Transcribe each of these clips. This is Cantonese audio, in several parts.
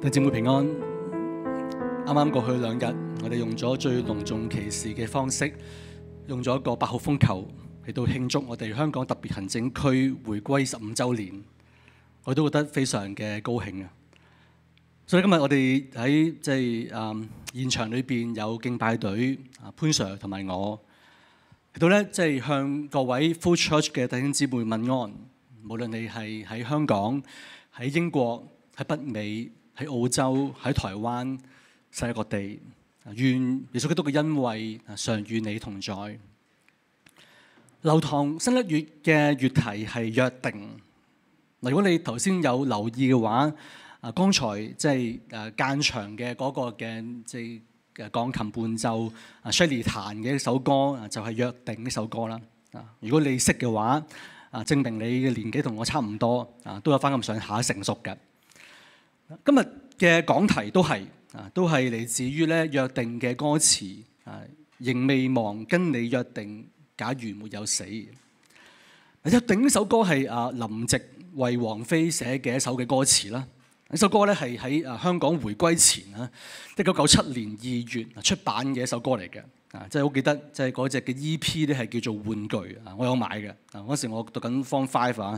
弟兄姊妹平安。啱啱過去2日，我哋用咗最隆重其事嘅方式，用咗一個8號風球嚟到慶祝我哋香港特別行政區回歸15週年，我都覺得非常嘅高興啊！所以今日我哋喺現場裏邊有敬拜隊潘 Sir 同埋我嚟到咧，向各位 Full Church 嘅弟兄姊妹問安。無論你係喺香港、喺英國、喺北美、喺澳洲、喺台灣、世界各地，願耶穌基督嘅恩惠常與你同在。流堂新一月嘅月題係約定。如果你頭先有留意嘅話，剛才間場嘅嗰個嘅鋼琴伴奏，Shirley 彈嘅一首歌就係約定呢首歌啦。如果你識嘅話，證明你嘅年紀同我差唔多，都有翻咁上下成熟嘅。今日嘅講題都係嚟自於咧約定嘅歌詞，仍未忘跟你約定，假如沒有死。約定呢首歌係林夕為王菲寫嘅一首嘅歌詞啦。呢首歌咧係喺香港回歸前1997年2月出版嘅一首歌嚟嘅。即係好記得，嗰隻嘅 EP 咧係叫做玩具，我有買嘅。嗰時我讀緊 Form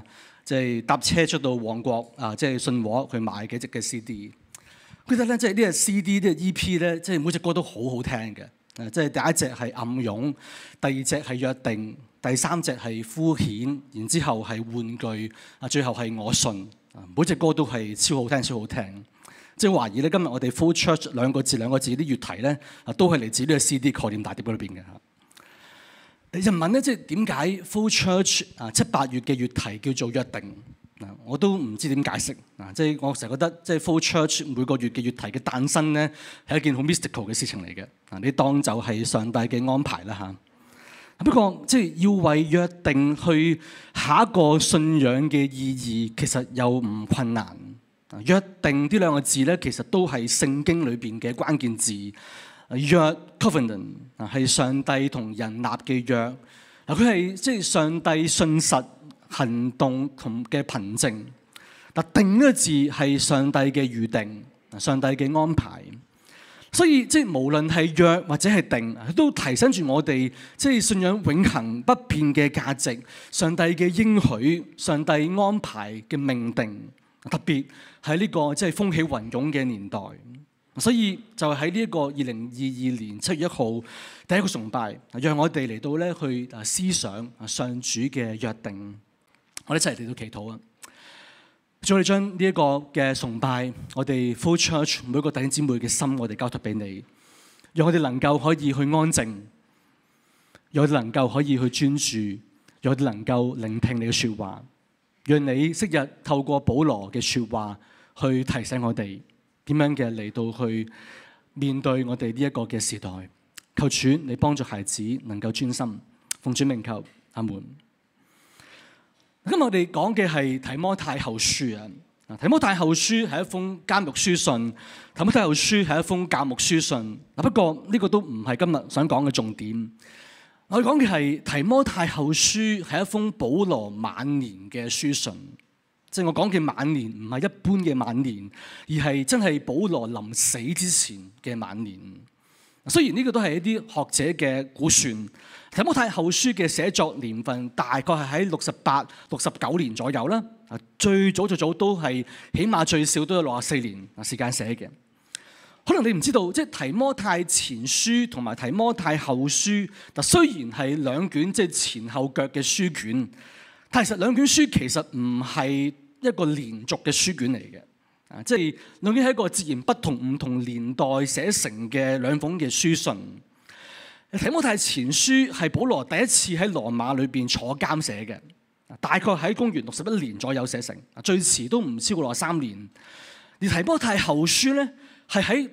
5，搭車出到旺角信和去買嘅隻嘅 CD。記得咧，呢隻 CD 呢個 EP 咧，每隻歌都好好聽嘅。第一隻係暗湧，第二隻係約定，第三隻係敷衍，然之後係玩具，最後係我信。每隻歌都係超好聽，超好聽。懷疑咧，今日我哋 Full Church 兩個字啲月題咧，都係嚟自呢個 CD 概念大碟裏邊嘅嚇。人問咧，點解 Full Church 7、8月嘅月題叫做約定？我都唔知點解釋。我成日覺得Full Church 每個月嘅月題嘅誕生咧，係一件好 mystical 嘅事情嚟嘅。你當就係上帝嘅安排啦嚇。不過要為約定去下一個信仰嘅意義，其實又唔困難。約定呢兩個字咧，其實都係聖經裏邊嘅關鍵字。約 Covenant 係上帝同人立嘅約。佢係上帝信實行動同嘅憑證。定呢個字係上帝嘅預定，上帝嘅安排。所以無論係約或者係定，都提醒住我哋信仰永恆不變嘅價值，上帝嘅應許，上帝安排嘅命定。特別喺呢個風起雲湧嘅年代，所以就喺呢一個2022年7月1號第一個崇拜，讓我哋嚟到咧去思想上主嘅約定。我哋一齊嚟到祈禱啊！主，我哋將呢一個嘅崇拜，我哋 Full Church 每個弟兄姊妹嘅心，我哋交託俾你，讓我哋能夠可以去安靜，讓我哋能夠可以去專注，讓我哋能夠聆聽你嘅説話。讓你昔日透過保羅嘅説話去提醒我哋點樣嘅嚟到去面對我哋呢一個嘅時代。求主你幫助孩子能夠專心，奉主名求，阿門。今日我哋講嘅係提摩太後書啊。提摩太後書係一封監獄書信，提摩太後書係一封教牧書信。不過呢個都唔係今日想講嘅重點。我講嘅係提摩太後書係一封保羅晚年嘅書信，我講嘅晚年唔係一般嘅晚年，而係真係保羅臨死之前嘅晚年。雖然呢個都係一啲學者嘅估算，提摩太後書嘅寫作年份大概係喺68、69年左右啦。最早都係起碼最少都有64年時間寫嘅。可能你唔知道，提摩太前書同埋提摩太後書，雖然係兩卷前後腳嘅書卷，但其實兩卷書其實唔係一個連續嘅書卷嚟嘅。兩卷係一個截然不同、唔同年代寫成嘅兩封嘅書信。提摩太前書係保羅第一次喺羅馬裏邊坐監寫嘅，大概喺公元61年左右寫成，最遲都唔超過63年。而提摩太後書咧，係喺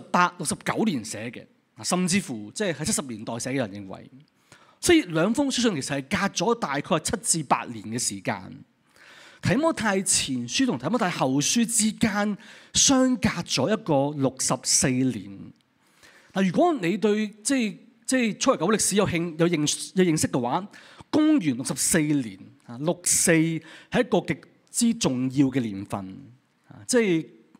68、69年寫嘅，甚至乎喺70年代寫嘅人認為，所以兩封書信其實係隔咗大概7至8年嘅時間。提摩太前書同提摩太後書之間相隔咗一個64年。如果你對初代教會歷史有認識嘅話，公元64年，64係一個極之重要嘅年份。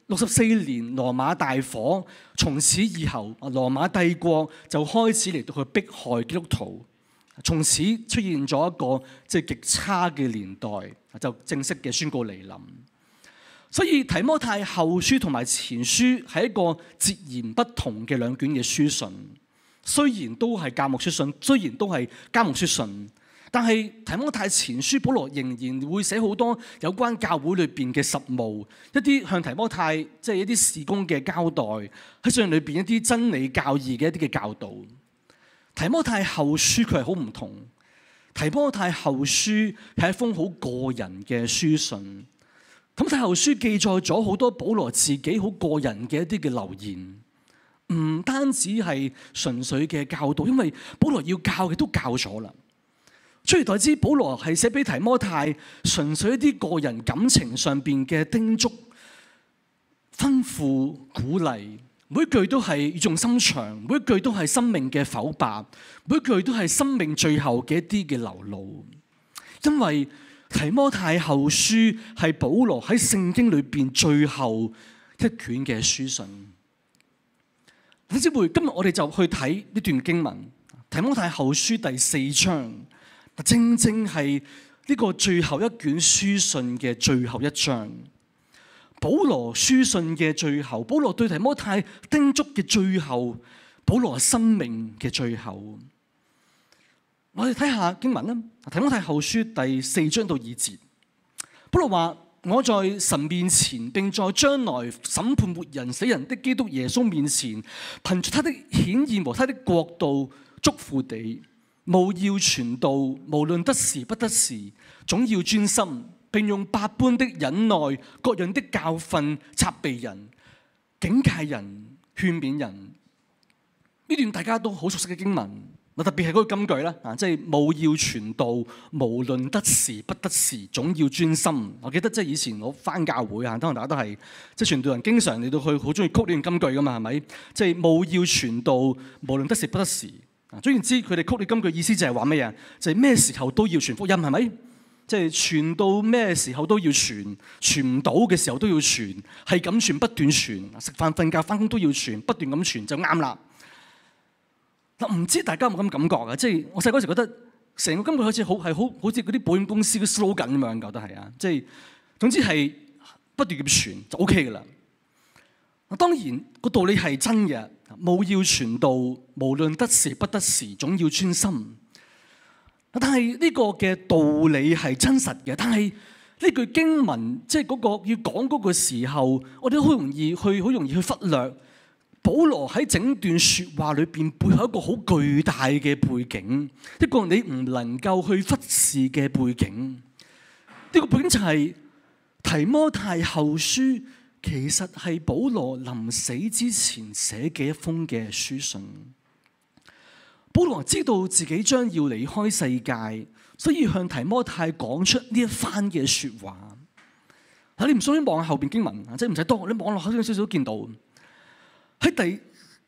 64年羅馬大火，從此以後羅馬帝國就開始嚟到去迫害基督徒，從此出現咗一個極差嘅年代，就正式嘅宣告來臨。所以提摩太後書同埋前書係一個截然不同嘅兩卷嘅書信，雖然都係教牧書信，雖然都係教牧書信。但係提摩太前書，保羅仍然會寫好多有關教會裏邊嘅實務，一啲向提摩太一啲事工嘅交代，喺信裏邊一啲真理教義嘅一啲嘅教導。提摩太後書佢係好唔同，提摩太後書係一封好個人嘅書信。提摩太後書記載咗好多保羅自己好個人嘅一啲嘅留言，唔單止係純粹嘅教導，因為保羅要教嘅都教咗啦。取而代之，保羅係寫俾提摩太純粹一啲個人感情上邊嘅叮囑、吩咐、鼓勵，每一句都係語重心長，每一句都係生命嘅剖白，每一句都係生命最後嘅一啲嘅流露。因為提摩太後書係保羅喺聖經裏邊最後一卷嘅書信。弟兄姊妹，今日我哋就去睇呢段經文，提摩太後書第4章。正正係呢個最後一卷書信嘅最後一章，保羅書信嘅最後，保羅對提摩太叮囑嘅最後，保羅生命嘅最後。我哋睇下經文啦，提摩太後書第4章到2節，保羅話：我在神面前，並在將來審判活人死人的基督耶穌面前，憑着他的顯現和他的國度，囑咐你。務要傳道，無論得時不得時，總要專心，並用百般的忍耐、各樣的教訓責備人、警戒人、勸勉人。呢段大家都好熟悉嘅經文，特別係嗰個金句啦，務要傳道，無論得時不得時，總要專心。我記得以前我返教會啊，當然大家都係傳道人，經常嚟到去好中意曲呢段金句噶嘛，係咪？務要傳道，無論得時不得時。總言之，佢哋曲呢金句意思就係話咩嘢？就係咩時候都要傳福音，係咪？傳到咩時候都要傳，傳唔到嘅時候都要傳，係咁傳，不斷傳，食飯、瞓覺、返工都要傳，不斷咁傳就啱啦。嗱，唔知大家有冇咁感覺啊？我細嗰時覺得成個金句好似好似嗰啲保險公司嘅 slogan 咁樣，覺得係啊。總之係不斷咁傳就 OK 噶啦。當然個道理係真嘅，務要傳道，無論得時不得時，總要專心。但係呢個嘅道理係真實嘅，但係呢句經文嗰個要講嗰個時候，我哋都好容易去忽略保羅喺整段說話裏邊背後一個好巨大嘅背景，一個你唔能夠去忽視嘅背景。呢個背景就係提摩太後書。其實係保羅臨死之前寫嘅一封嘅書信。保羅知道自己將要離開世界，所以向提摩太講出呢一番嘅說話。你唔需要望下後邊經文，唔使多，你望落少少都見到。喺第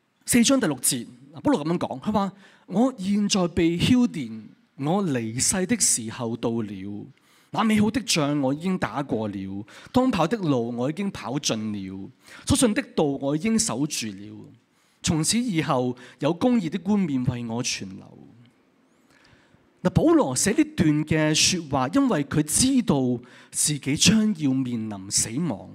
4章第6節，保羅咁樣講，佢話：我現在被澆奠，我離世的時候到了。那美好的仗我已經打過了，當跑的路我已經跑盡了，所信的道我已經守住了。從此以後，有公義的冠冕為我存留。嗱，保羅寫呢段嘅說話，因為佢知道自己將要面臨死亡。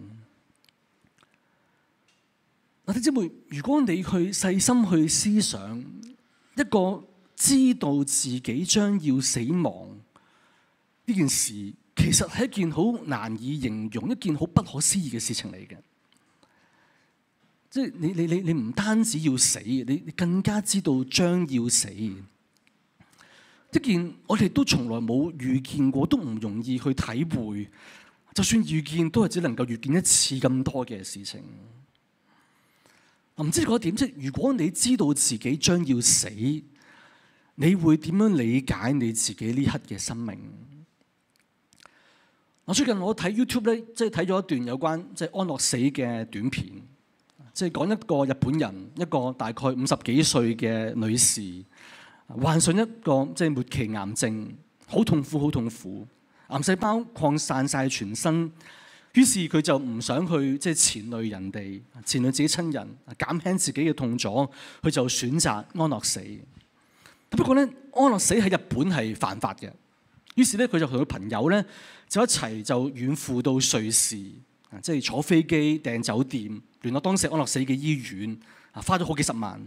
嗱，弟兄姊妹，如果你去細心去思想，一個知道自己將要死亡呢件事，其實係一件好難以形容、一件好不可思議嘅事情嚟嘅。你唔單止要死，你更加知道將要死。一件我哋都從來冇遇見過，都唔容易去體會。就算遇見，都係只能夠遇見一次咁多嘅事情。唔知你覺得點？如果你知道自己將要死，你會點樣理解你自己呢刻嘅生命？最近我睇 YouTube 咧，睇咗一段有關安樂死嘅短片，講一個日本人，一個大概50幾歲嘅女士，患上一個末期癌症，好痛苦，好痛苦，癌細胞擴散晒全身， 於是佢就唔想去纏累人哋，纏累自己親人，減輕自己嘅痛楚，佢就選擇安樂死。不過咧，安樂死喺日本係犯法嘅。於是咧，佢就同佢朋友咧就一齊就遠赴到瑞士，坐飛機訂酒店，聯絡當時安樂死嘅醫院，花咗好幾十萬。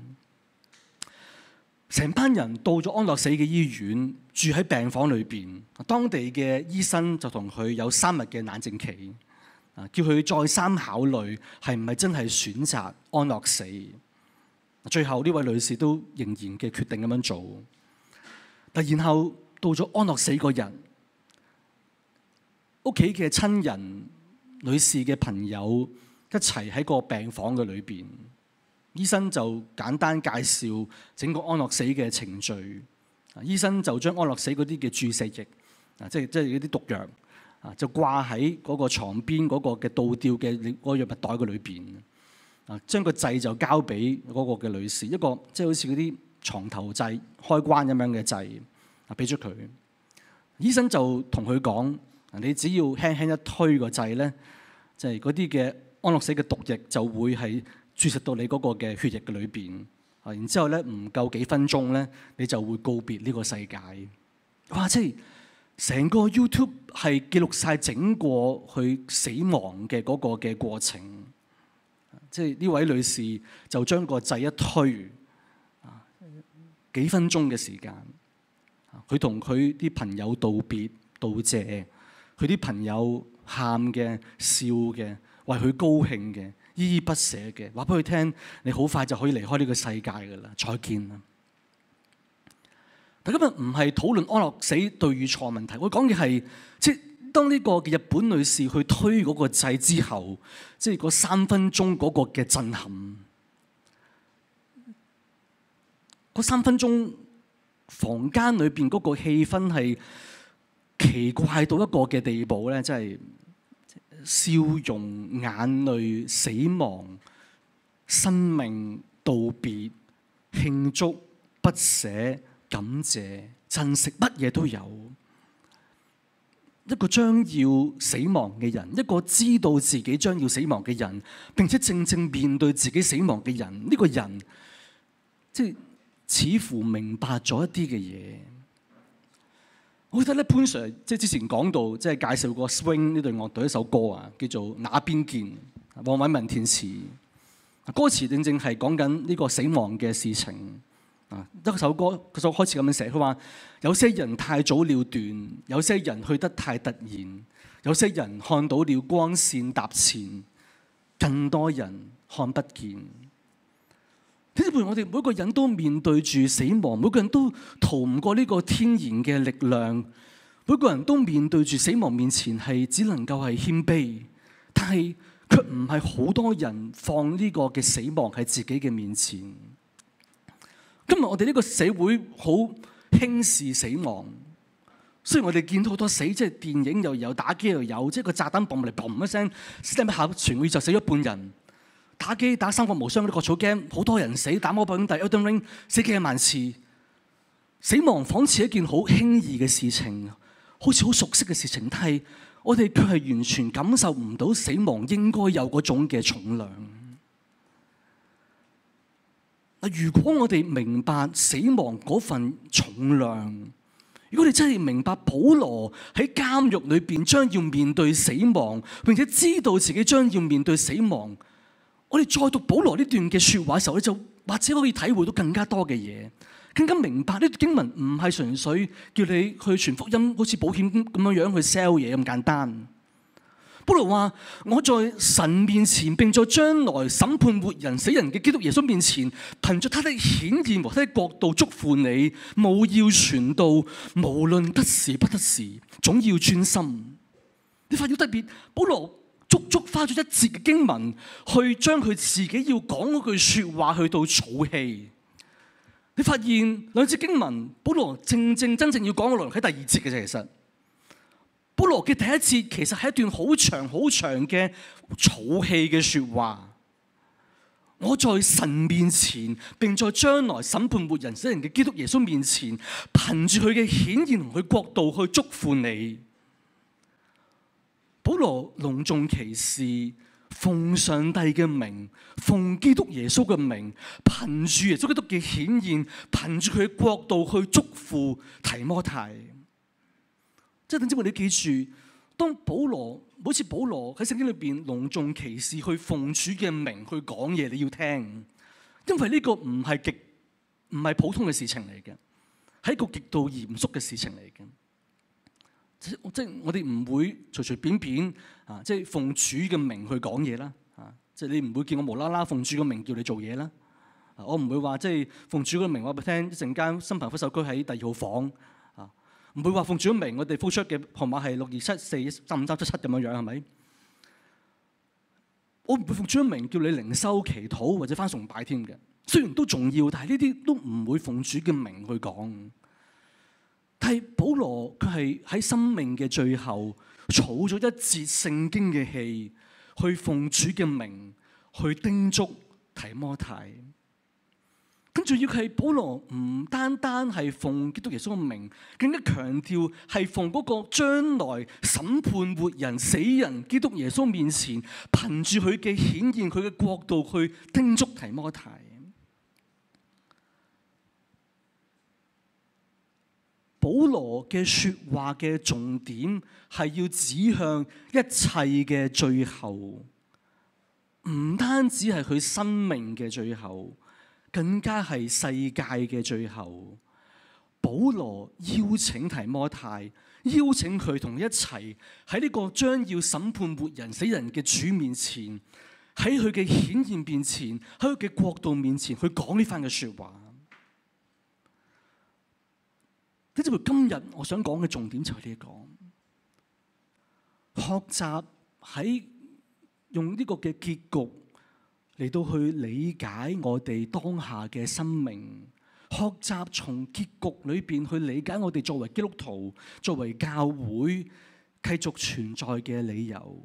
成班人到咗安樂死嘅醫院，住喺病房裏邊。當地嘅醫生就同佢有3日嘅冷靜期，叫佢再三考慮係唔係真係選擇安樂死。最後呢位女士都仍然嘅決定咁樣做。然後到咗安樂死嗰日，屋企嘅親人、女士嘅朋友一齊喺個病房嘅裏邊。醫生就簡單介紹整個安樂死嘅程序。醫生就將安樂死嗰啲嘅注射液，即係嗰啲毒藥，就掛喺嗰個床邊嗰個嘅倒吊嘅嗰個藥物袋嘅裏邊。將個掣就交俾嗰個嘅女士，一個好似嗰啲床頭掣開關咁樣嘅掣，俾咗佢。醫生就同佢講：你只要輕輕一推個掣咧，嗰啲嘅安樂死嘅毒液就會係注射到你嗰個嘅血液嘅裏邊。然之後咧，唔夠幾分鐘咧，你就會告別呢個世界。哇！成個 YouTube 係記錄晒整個去死亡嘅嗰個嘅過程。呢位女士就將個掣一推，幾分鐘嘅時間，佢同佢啲朋友道別道謝，佢啲朋友喊嘅、笑嘅、為佢高興嘅、依依不捨嘅，話俾佢聽：你好快就可以離開呢個世界㗎啦，再見啦！但今日唔係討論安樂死對與錯問題，我講嘅係當呢個嘅日本女士去推嗰個掣之後，嗰3分鐘嗰個嘅震撼，嗰3分鐘房間裏邊嗰個氣氛係奇怪到一個嘅地步咧，笑容、眼淚、死亡、生命、道別、慶祝、不捨、感謝、珍惜，乜嘢都有。一個將要死亡嘅人，一個知道自己將要死亡嘅人，並且正正面對自己死亡嘅人，呢個人似乎明白咗一啲嘅嘢。我記得咧，潘 Sir 之前講到介紹過 Swing 呢隊樂隊一首歌啊，叫做《那邊見》，黃偉文填詞，歌詞正正係講緊呢個死亡嘅事情。一首歌佢就開始咁樣寫，佢話：有些人太早了斷，有些人去得太突然，有些人看到了光線踏前，更多人看不見。呢啲我哋每個人都面對住死亡，每個人都逃唔過呢個天然嘅力量，每個人都面對住死亡面前係只能夠係謙卑，但係卻唔係好多人放呢個嘅死亡喺自己嘅面前。今日我哋呢個社會好輕視死亡，雖然我哋見到好多死，電影又有，打機又有，個炸彈bomb嚟嘣一聲，死一下全會就死咗半人。打機打三國無雙嗰啲國草 game，好多人死，打魔法兄弟 Elden Ring 死幾萬次。死亡仿似一件好輕易嘅事情，好似好熟悉嘅事情，但係我哋卻係完全感受唔到死亡應該有嗰種嘅重量。如果我哋明白死亡嗰份重量，如果你真係明白保羅喺監獄裏邊將要面對死亡，並且知道自己將要面對死亡，我哋再讀保羅呢段嘅說話嘅時候咧，就或者可以體會到更加多嘅嘢，更加明白呢段經文唔係純粹叫你去傳福音，好似保險咁樣樣去 sell 嘢咁簡單。保羅話：我在神面前，並在將來審判活人死人嘅基督耶穌面前，憑着他的顯現和他的國度囑咐你，務要傳道，無論得時不得時，總要專心。你發現特別，保羅足足花咗1節嘅經文，去將佢自己要講嗰句說話去到儲氣。你發現2節經文，保羅真正要講嘅內容喺第2節嘅啫，其實。保羅嘅第1節其實係一段好長好長嘅儲氣嘅說話。我在神面前，並在將來審判活人死人嘅基督耶穌面前，憑住佢嘅顯現同佢國度去囑咐你。保羅隆重其事，奉上帝嘅名，奉基督耶穌嘅名，憑住耶穌基督嘅顯現，憑住佢嘅國度去祝福提摩太。即係等陣，你記住，當好似保羅喺聖經裏邊隆重其事去奉主嘅名去講嘢，你要聽，因為呢個唔係普通嘅事情嚟嘅，係一個極度嚴肅嘅事情嚟嘅。即係我哋唔會隨隨便便即係奉主嘅名去講嘢啦。即係你唔會見我無啦啦奉主嘅名叫你做嘢啦。我唔會話即係奉主嘅名話俾你聽，一陣間新朋福壽居喺第2號房。唔會話奉主嘅名，我哋呼出嘅號碼係627435377咁樣樣，係咪？我唔會奉主嘅名叫你靈修祈禱或者返崇拜添嘅。雖然都重要，但係呢啲都唔會奉主嘅名去講。但係保羅佢係喺生命嘅最後儲咗一節聖經嘅氣，去奉主嘅名去叮囑提摩太。咁仲要係保羅唔單單係奉基督耶穌嘅名，更加強調係奉嗰個將來審判活人死人基督耶穌面前，憑住佢嘅顯現佢嘅國度去叮囑提摩太。保羅嘅說話嘅重點係要指向一切嘅最後，唔單止係佢生命嘅最後，更加係世界嘅最後。保羅邀請提摩太，邀請佢同一齊喺呢個將要審判活人死人嘅主面前，喺佢嘅顯現面前，喺佢嘅國度面前去講呢番嘅說話。今日我想講嘅重點就係呢個，學習喺用呢個嘅結局嚟到去理解我哋當下嘅生命，學習從結局裏邊去理解我哋作為基督徒、作為教會繼續存在嘅理由。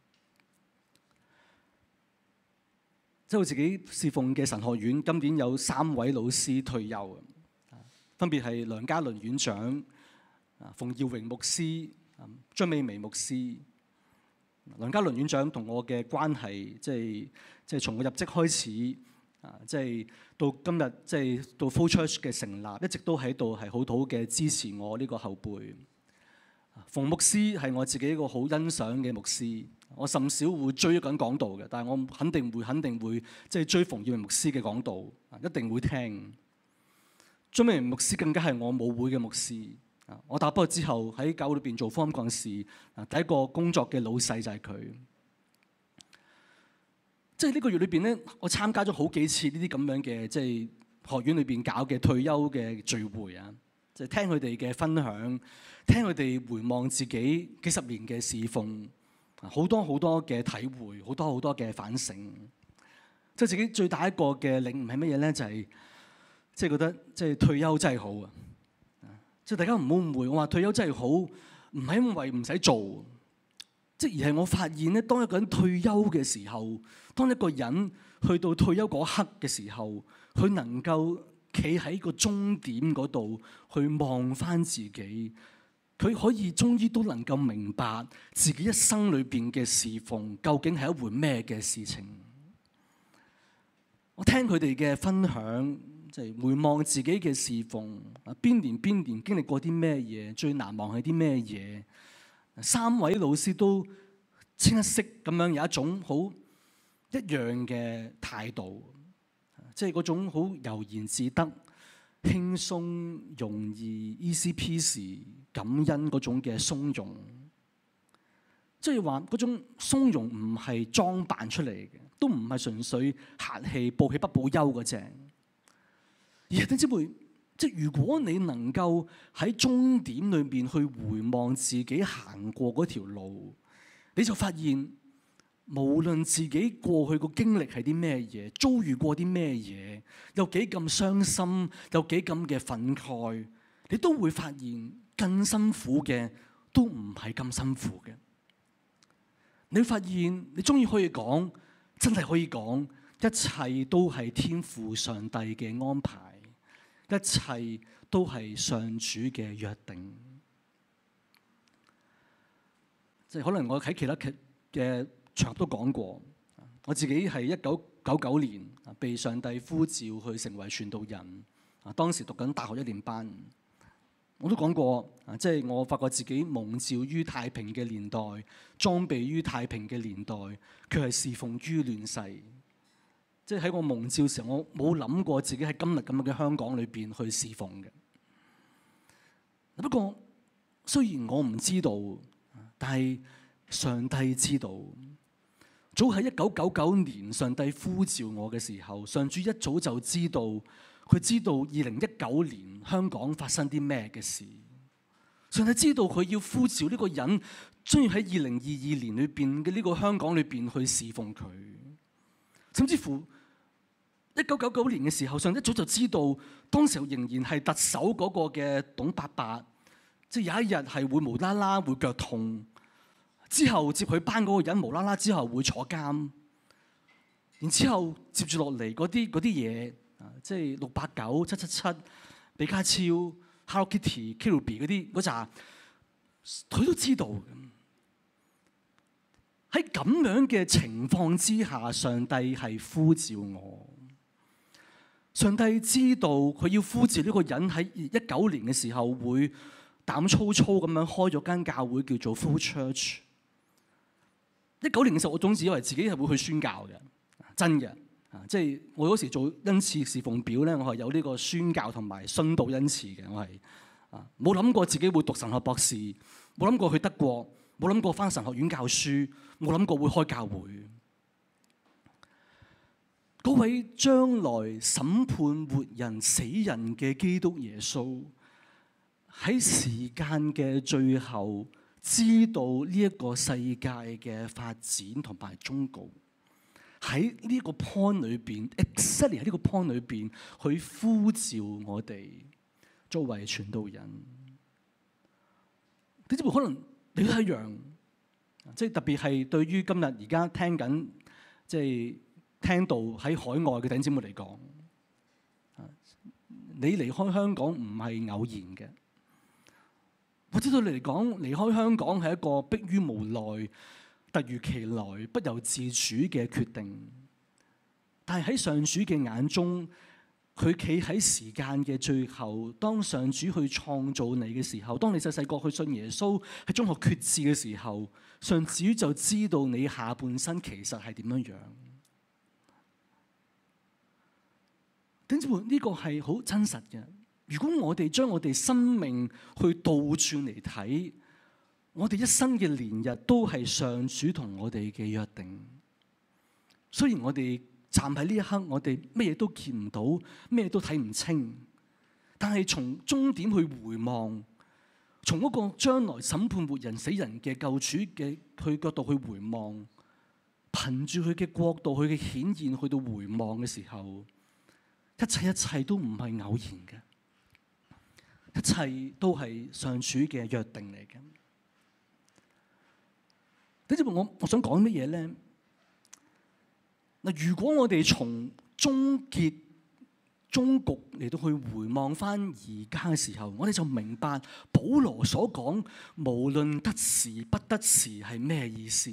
即係我自己侍奉嘅神學院，今年有3位老師退休。分別係梁家麟院長、馮耀榮牧師、張美薇牧師。梁家麟院長同我嘅關係，即係從我入職開始，即係到今日，即係到 Flow Church 嘅成立，一直都喺度係好好嘅支持我呢個後輩。馮牧師係我自己一個好欣賞嘅牧師，我甚少會追緊講道嘅，但係我肯定會即係追馮耀榮牧師嘅講道，一定會聽。張美薇牧師更加係我母會嘅牧師。我打波之後喺教會裏邊做福音幹事，第一個工作嘅老細就係佢。即係呢個月裏邊咧，我參加咗好幾次呢啲咁樣嘅即係學院裏邊搞嘅退休嘅聚會啊，即係聽佢哋嘅分享，聽佢哋回望自己幾十年嘅侍奉，好多好多嘅體會，好多好多嘅反省。即係自己最大一個嘅領悟係乜嘢咧？就係即係覺得即係退休真係好啊！即係大家唔好誤會，我話退休真係好，唔係因為唔使做，即係而係我發現咧，當一個人退休嘅時候，當一個人去到退休嗰刻嘅時候，佢能夠企喺個終點嗰度去望翻自己，佢可以終於都能夠明白自己一生裏邊嘅侍奉究竟係一回咩嘅事情。我聽佢哋嘅分享，即係回望自己嘅侍奉，邊年經歷過啲咩嘢，最難忘係啲咩嘢。3位老師都清一色咁樣有一種好一樣嘅態度，即係嗰種好悠然自得、輕鬆容易、easy peasy、感恩嗰種嘅鬆容。即係話嗰種鬆容唔係裝扮出嚟嘅，都唔係純粹客氣、報喜不報憂嗰隻。而係點知會，即係如果你能夠喺終點裏邊去回望自己行過嗰條路，你就發現無論自己過去個經歷係啲咩嘢，遭遇過啲咩嘢，有幾咁傷心，有幾咁嘅憤慨，你都會發現更辛苦嘅都唔係咁辛苦嘅。你會發現你終於可以講，真係可以講，一切都係天父上帝嘅安排。一切都係上主嘅約定。 即係可能我喺其他嘅場合都講過，我自己係1999年被上帝呼召去成為傳道人。當時讀緊大學1年班，我都講過，即係我發覺自己蒙召於太平嘅年代，裝備於太平嘅年代，卻係侍奉於亂世。即係喺我蒙召時候，我冇諗過自己喺今日咁樣嘅香港裏邊去侍奉嘅。不過雖然我唔知道，但係上帝知道。早喺1999年，上帝呼召我嘅時候，上主一早就知道，佢知道2019年香港發生啲咩嘅事。上帝知道佢要呼召呢個人，將要喺2022年裏邊嘅呢個香港裏邊去侍奉佢。甚至乎1999年嘅時候，上帝一早就知道，當時候仍然係特首嗰個嘅董伯伯，即係有一日係會無啦啦會腳痛，之後接佢班嗰個人無啦啦之後會坐監，然之後接住落嚟嗰啲嘢，即係689、777、比卡超、Hello Kitty、Kirby 嗰扎，佢都知道。喺咁樣嘅情況之下，上帝係呼召我。上帝知道佢要呼召呢個人喺19年嘅時候會膽粗粗咁樣開咗間教會叫做 Full Church。19年嘅時候，我總是以為自己係會去宣教嘅，真嘅。即係我嗰時做恩賜侍奉表咧，我係有呢個宣教同埋殉道恩賜嘅。我係冇諗過自己會讀神學博士，冇諗過去德國，冇諗過返神學院教書，冇諗過會開教會。嗰位將來審判活人死人嘅基督耶穌，喺時間嘅最後知道呢一個世界嘅發展同埋終局，喺呢個 point 裏邊 exactly 喺呢個 point 裏邊去呼召我哋作為傳道人。你知唔知可能你都一樣，即係特別係對於今日而家聽緊即係聽到喺海外嘅弟兄姊妹嚟講，你離開香港唔係偶然嘅。我知道你嚟講，離開香港係一個迫於無奈、突如其來、不由自主嘅決定。但係喺上主嘅眼中，佢企喺時間嘅最後，當上主去創造你嘅時候，當你細細個去信耶穌，喺中學決志嘅時候，上主就知道你下半生其實係點樣樣。弟兄姊妹，呢個係好真實嘅。如果我哋將我哋生命去倒轉嚟睇，我哋一生嘅年日都係上主同我哋嘅約定。雖然我哋站喺呢一刻，我哋乜嘢都見唔到，咩都睇唔清，但係從終點去回望，從嗰個將來審判活人死人嘅救主嘅佢角度去回望，憑住佢嘅國度、佢嘅顯現去到回望嘅時候，一切都唔係偶然嘅，一切都係上主嘅約定嚟嘅。你知唔知我想講乜嘢咧？嗱，如果我哋從終局嚟到去回望翻而家嘅時候，我哋就明白保羅所講無論得時不得時係咩意思。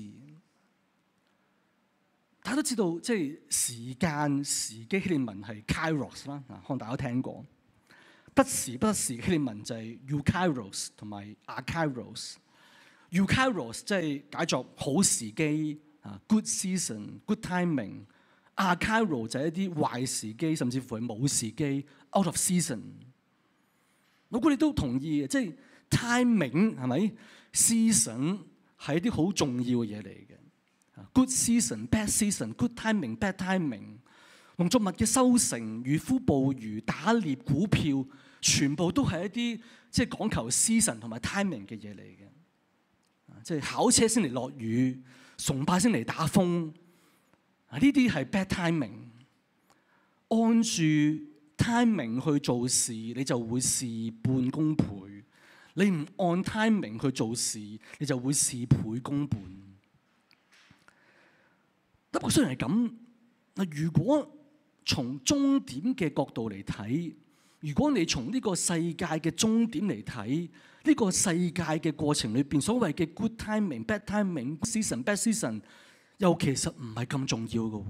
大家都知道，即係時間時機希臘文係 kairos 啦，可能大家都聽過。得時不得時嘅希臘文就係 eukairos 同埋 akairos。eukairos 即係解作好時機，good season、good timing。akairos 就係一啲壞時機，甚至乎係冇時機 ，out of season。我估你都同意嘅，即係 timing 係咪 ？season 係一啲好重要嘅嘢嚟嘅。Good season, bad season, good timing, bad timing。農作物嘅收成、漁夫捕魚、打獵、股票，全部都係一啲即係講求 season 同埋 timing 嘅嘢嚟嘅。即係考車先嚟落雨，崇拜先嚟打風。呢啲係 bad timing。按住 timing 去做事，你就會事半功倍；你唔按 timing 去做事，你就會事倍功半。不過雖然係咁，嗱，如果從終點嘅角度嚟睇， 如果你從呢個世界嘅終點嚟睇，呢個世界嘅過程裏邊，所謂嘅 good timing、bad timing、season、bad season，又其實唔係咁重要嘅喎。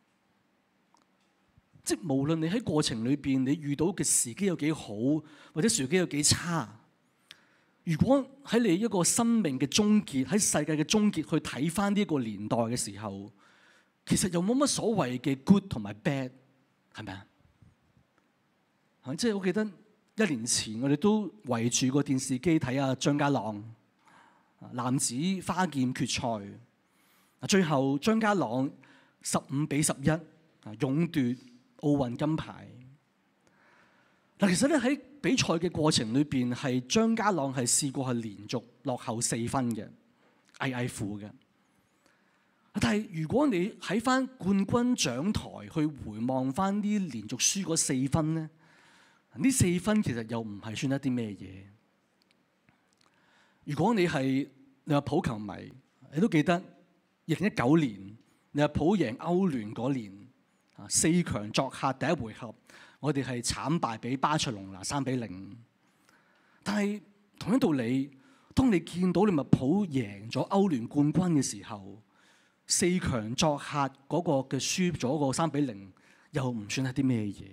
即係無論你喺過程裏邊，你遇到嘅時機有幾好，或者時機有幾差，如果喺你一個生命嘅終結，喺世界嘅終結去睇翻呢個年代嘅時候，其實又冇乜所謂嘅 good 同埋 bad， 係咪啊？即係我記得1年前我哋都圍住個電視機睇下張家朗男子花劍決賽，最後張家朗15-11勇奪奧運金牌。嗱，其實咧喺比賽嘅過程裏邊，係張家朗係試過係連續落後4分嘅，危乎嘅。但係如果你喺翻冠軍獎台去回望翻呢連續輸嗰4分咧，呢4分其實又唔係算一啲咩嘢。如果你係利物浦球迷，你都記得2019年利物浦贏歐聯嗰年，4強作客第一回合，我哋係慘敗俾巴塞隆拿3-0。但係同一道理，當你見到利物浦贏咗歐聯冠軍嘅時候，4強作客嗰個嘅輸咗個3-0，又唔算係啲咩嘢。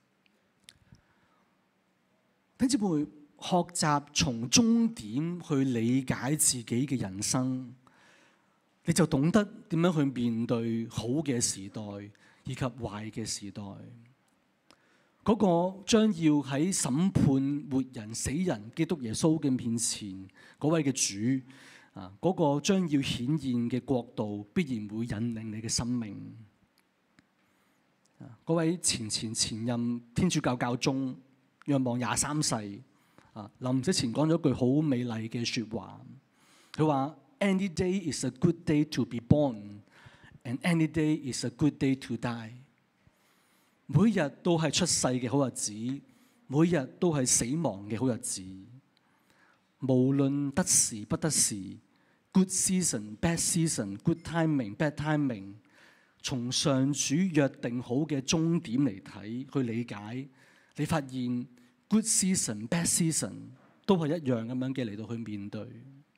弟兄姊妹，學習從終點去理解自己嘅人生，你就懂得點樣去面對好嘅時代以及壞嘅時代。嗰個將要喺審判活人死人基督耶穌嘅面前嗰位嘅主嗰個將要顯現嘅國度，必然會引領你嘅生命。嗰位前任天主教教宗若望23世臨死前講咗句好美麗嘅説話，佢話：Any day is a good day to be born, and any day is a good day to die。每日都係出世嘅好日子，每日都係死亡嘅好日子。無論得時不得時 ，good season、bad season、good timing、bad timing， 從上主約定好嘅終點嚟睇去理解，你發現 good season、bad season 都係一樣咁樣嘅嚟到去面對。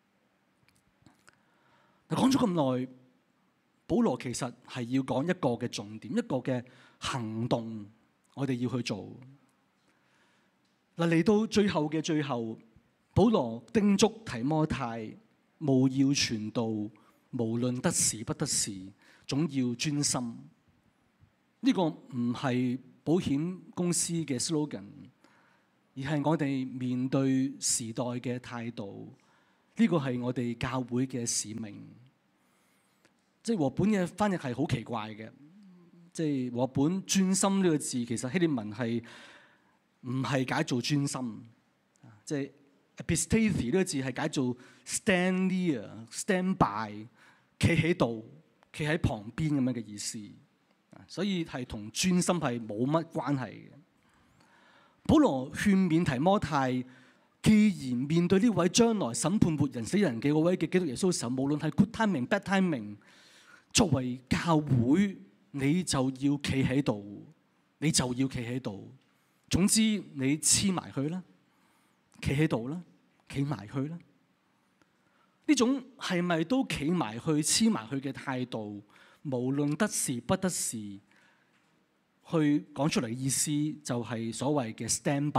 嗱，講咗咁耐，保羅其實係要講一個嘅重點，一個嘅行動，我哋要去做。嗱，嚟到最後嘅最後，保羅叮囑提摩太，務要傳道，無論得時不得時，總要專心。呢個唔係保險公司嘅 slogan， 而係我哋面對時代嘅態度。呢個係我哋教會嘅使命。即係和本嘅翻譯係好奇怪嘅，即係和本專心呢個字，其實希臘文係唔係解做專心？即係 episteme 呢個字係解做 stand near、stand by， 企喺度、企喺旁邊咁樣嘅意思。所以係同專心係冇乜關係嘅。保羅勸勉提摩太，既然面對呢位將來審判活人死人嘅嗰位嘅基督耶穌嘅時候，無論係 good timing、bad timing， 作為教會，你就要企喺度，你就要企喺度。總之，你黐埋去啦，企喺度啦，企埋去啦。呢種係咪都企埋去、黐埋去嘅態度，無論得時不得時，去講出嚟嘅意思就係所謂嘅 stand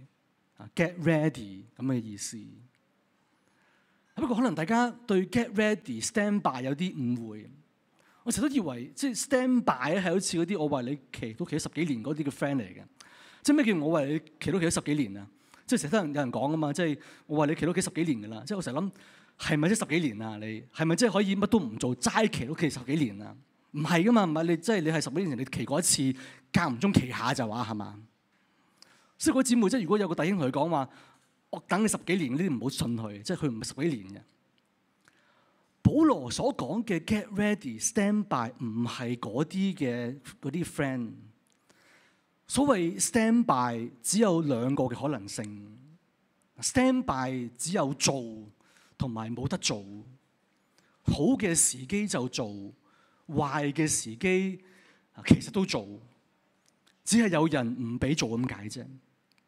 by、get ready 咁嘅意思。不過可能大家對 get ready、stand by 有啲誤會。我成日都以為即係 stand by 咧係好似嗰啲我為你祈禱10幾年嗰啲嘅 friend 嚟嘅。即係咩叫我為你祈禱10幾年啊？即係成日都有人講啊嘛，即係我為你祈禱10幾年㗎啦。即係我成日諗係咪即係10幾年啊？你係咪即係可以乜都唔做齋祈禱10幾年啊？唔係㗎嘛，唔係你即係你係10幾年前你祈過一次，間唔中祈下就話係嘛？所以嗰姊妹即係如果有個弟兄同佢講話，我等你10幾年，呢啲唔好信佢，即係佢唔係10幾年嘅。保羅所講嘅 get ready stand by 唔係嗰啲 friend。所謂 stand by 只有2個嘅可能性。stand by 只有做同埋冇得做。好嘅時機就做，壞嘅時機其實都做，只係有人唔俾做咁解啫。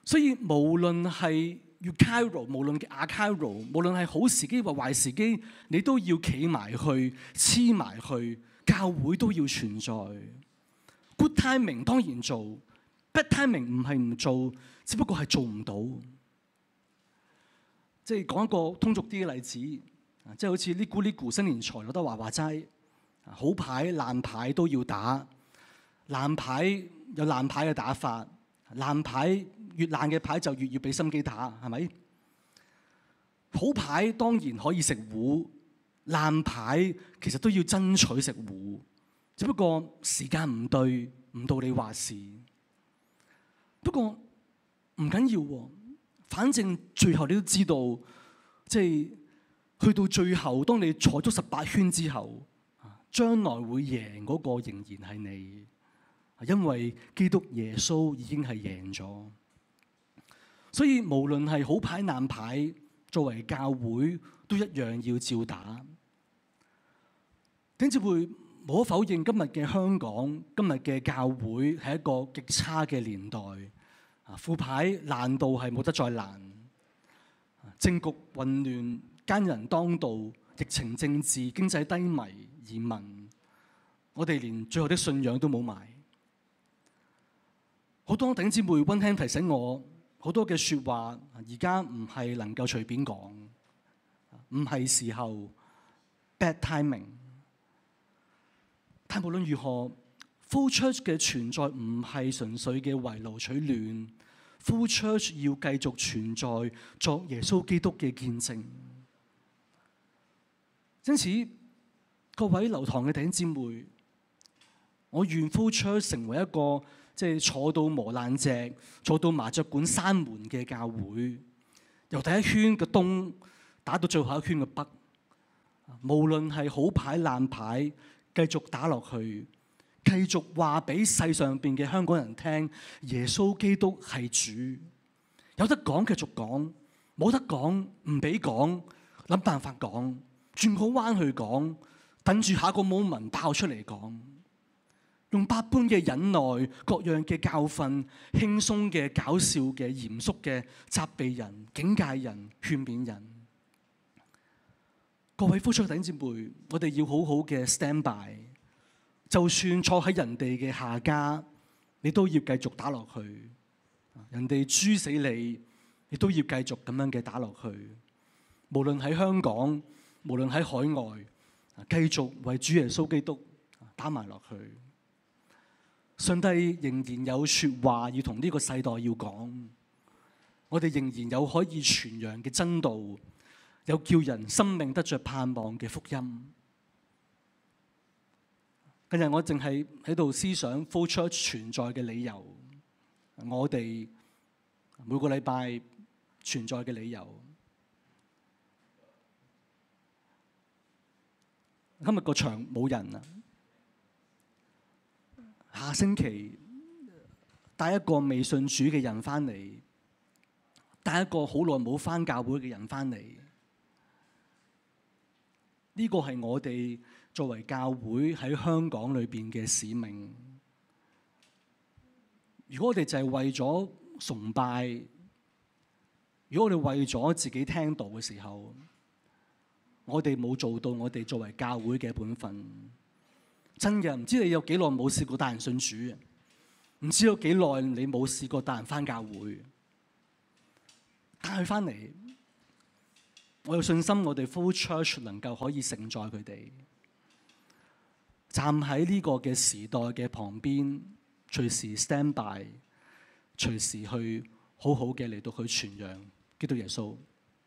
所以無論係Euchairo，無論嘅 Archairo，無論係好時機或壞時機，你都要企埋去、黐埋去，教會都要存在。Good timing 當然做，bad timing 唔係唔做，只不過係做唔到。即係講一個通俗啲嘅例子，即係好似呢咕呢咕新年財劉德華話齋，好牌爛牌都要打，爛牌有爛牌嘅打法，爛牌越爛嘅牌就越要俾心機打，係咪？好牌當然可以食糊，爛牌其實都要爭取食糊，只不過時間唔對，唔到你話事。不過唔緊要喎。反正最後你都知道，即係去到最後，當你坐咗18圈之後，將來會贏嗰個仍然係你，因為基督耶穌已經係贏咗。所以無論係好牌爛牌，作為教會都一樣要照打。弟兄姊妹，無可否認，今日嘅香港，今日嘅教會係一個極差嘅年代。副牌爛到係冇得再爛，政局混亂，奸人當道，疫情政治，經濟低迷，移民，我哋連最後的信仰都冇埋。好多弟兄姊妹溫馨提醒我，好多嘅説話而家唔係能夠隨便講，唔係時候 ，bad timing。但無論如何，Flow Church 嘅存在唔係純粹嘅圍爐取暖。Flow Church 要繼續存在，作耶穌基督嘅見證。因此，各位流堂嘅弟兄姊妹，我願 Flow Church 成為一個坐到磨爛蓆、坐到麻雀館閂門嘅教會，由第一圈嘅東打到最後一圈嘅北，無論係好牌爛牌，繼續打落去。繼續話俾世上邊嘅香港人聽，耶穌基督係主，有得講繼續講，冇得講唔俾講，諗辦法講，轉個彎去講，等住下個 moment 爆出嚟講，用百般嘅忍耐，各樣嘅教訓，輕鬆嘅、搞笑嘅、嚴肅嘅，責備人、警戒人、勸勉人。各位夫妻弟兄姊妹，我哋要好好嘅 stand by。就算坐喺人哋嘅下家，你都要繼續打落去。人哋誅死你，你都要繼續咁樣嘅打落去。無論喺香港，無論喺海外，繼續為主耶穌基督打埋落去。上帝仍然有説話要同呢個世代要講。我哋仍然有可以傳揚嘅真道，有叫人生命得着盼望嘅福音。近日我淨係喺度思想 Flow Church 存在嘅理由，我哋每個禮拜存在嘅理由。今日個場冇人啊，下星期帶一個未信主嘅人翻嚟，帶一個好耐冇翻教會嘅人翻嚟，呢個係我哋作為教會喺香港裏邊嘅使命。如果我哋就係為咗崇拜，如果我哋為咗自己聽道嘅時候，我哋冇做到我哋作為教會嘅本分。真嘅，唔知你有幾耐冇試過帶人信主，唔知有幾耐你冇試過帶人翻教會，帶佢翻嚟，我有信心我哋 Flow Church 能夠可以承載佢哋。站喺呢個嘅時代嘅旁邊，隨時 stand by， 隨時去好好嘅嚟到去傳揚基督耶穌。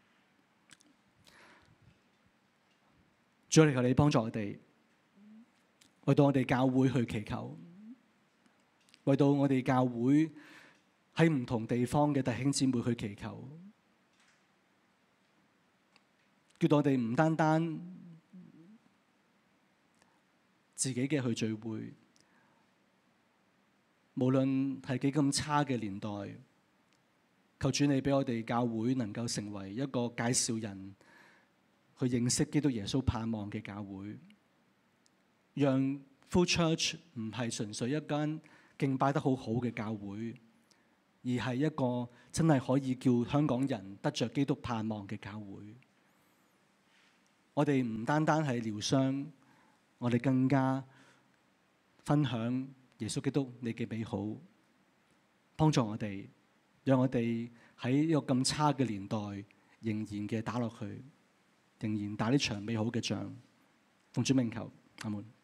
主，我哋求你幫助我哋，為到我哋教會去祈求，為到我哋教會喺唔同地方嘅弟兄姊妹去祈求，叫到我哋唔單單自己嘅去聚會，無論係幾咁差嘅年代，求主你俾我哋教會能夠成為一個介紹人去認識基督耶穌盼望嘅教會，讓 Flow Church 唔係純粹一間敬拜得好好嘅教會， 而係一個真係可以叫香港人得着基督盼望嘅教會。我哋唔單單係療傷，我哋更加分享耶穌基督你嘅美好，幫助我哋，讓我哋喺呢個咁差嘅年代仍然嘅打落去，仍然打呢場美好嘅仗。奉主名求，阿門。